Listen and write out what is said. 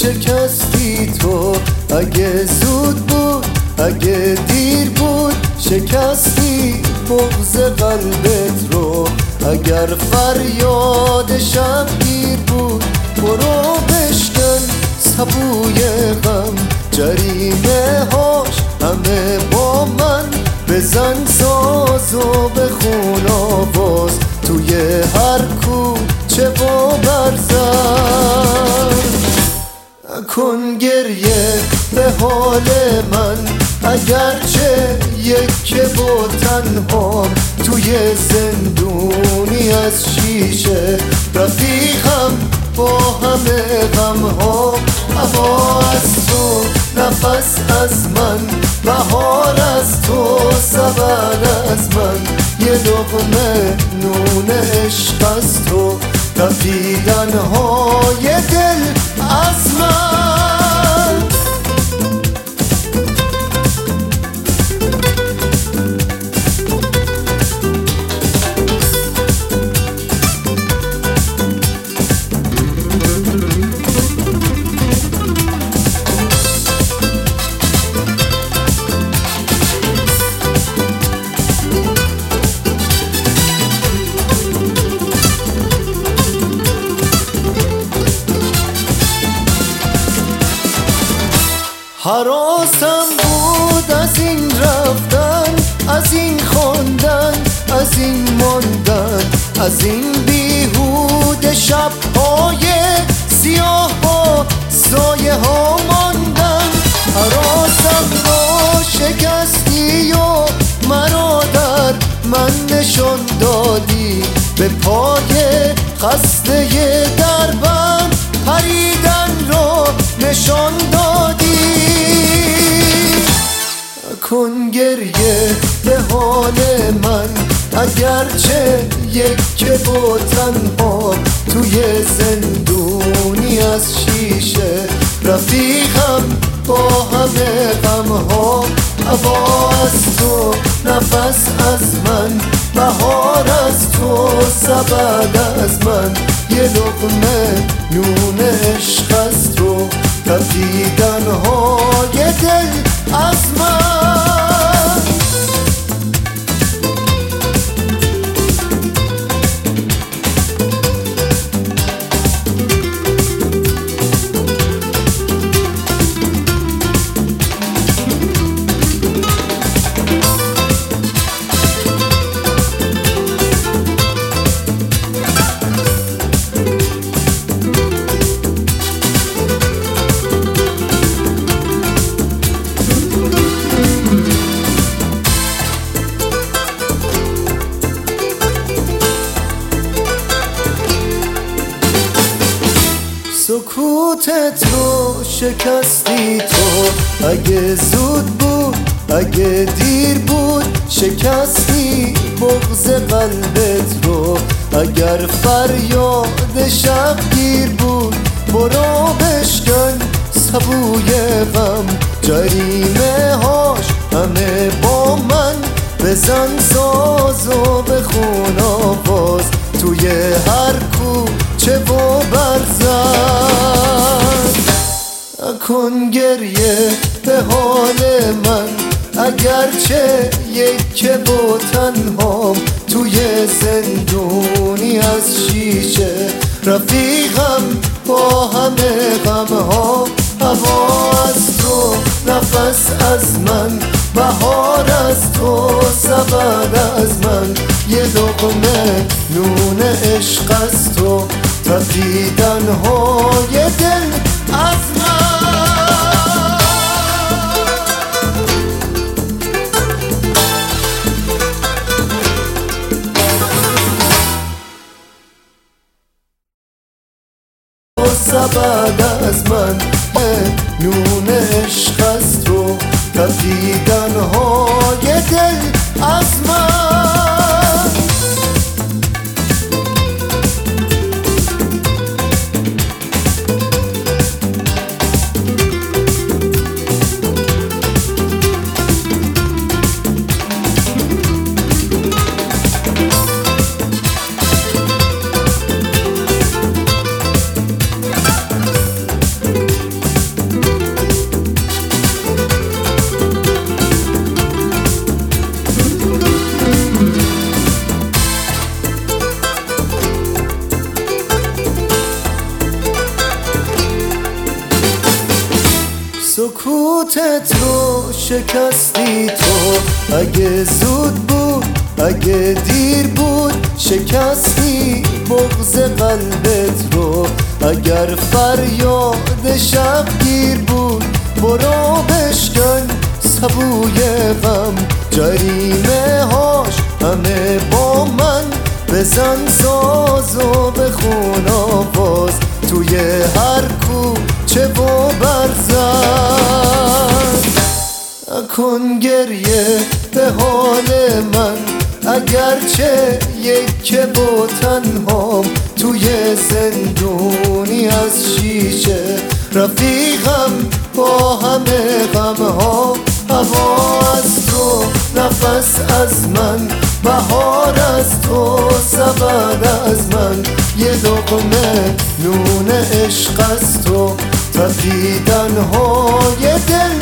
شکستی تو، اگه زود بود اگه دیر بود شکستی بغض قلبت رو. اگر فریاد شبگیر بود برو بشکن سبوی غم، جریمه هاش همه با من، بزن ساز و بخون آواز توی هر کوچه و برزن. کن گریه به حال من اگرچه یک و تنهام، توی زندونی از شیشه رفیقم با همه غمها. هوا از تو، نفس از من، بهار از تو، سبد از من، یه لقمه نون عشق از تو، تپیدن‌های دل از من. حراسم بود از این رفتن، از این خواندن، از این ماندن، از این بیهوده شب‌های سیاه با سایه ها ماندن. حراسم رو شکستی و مرا در من نشان دادی، به پای خسته دربم پریدن رو نشان دادی. کن گریه به حال من اگرچه یک و تنها، توی زندونی از شیشه رفیقم با همه غمها. هوا از تو، نفس از من، بهار از تو، سبد از من، یه لقمه نون عشق از تو، تپیدن‌های دل از من. سکوتت رو شکستی تو، اگه زود بود اگه دیر بود شکستی بغض قلبت رو. اگر فریاد شبگیر بود برو بشکن سبوی غم، جریمه هاش همه با من، بزن ساز و بخون آواز توی هر کوچه و برزن. کن گریه به حال من اگرچه یک و تنهام، توی زندونی از شیشه رفیقم با همه غمها. هوا از تو، نفس از من، بهار از تو، سبد از من، یه لقمه نون عشق از تو، تپیدن‌های دل از من. سبد از من، نون عشق از تو، تپیدن‌های دل از من. دلت رو شکستی تو، اگه زود بود اگه دیر بود شکستی بغض قلبت رو. اگر فریاد شبگیر بود برو بشکن سبوی غم، جریمه هاش همه با من، بزن ساز و بخون آواز توی هر کوچه و برزن. نکن گریه به حال من اگرچه یکه با تنهام توی زندونی از شیشه، رفیقم با همه غمها، هوا از تو نفس از من، بهار از تو سبد از من، یه لقمه نون عشق از تو، تپیدن های دل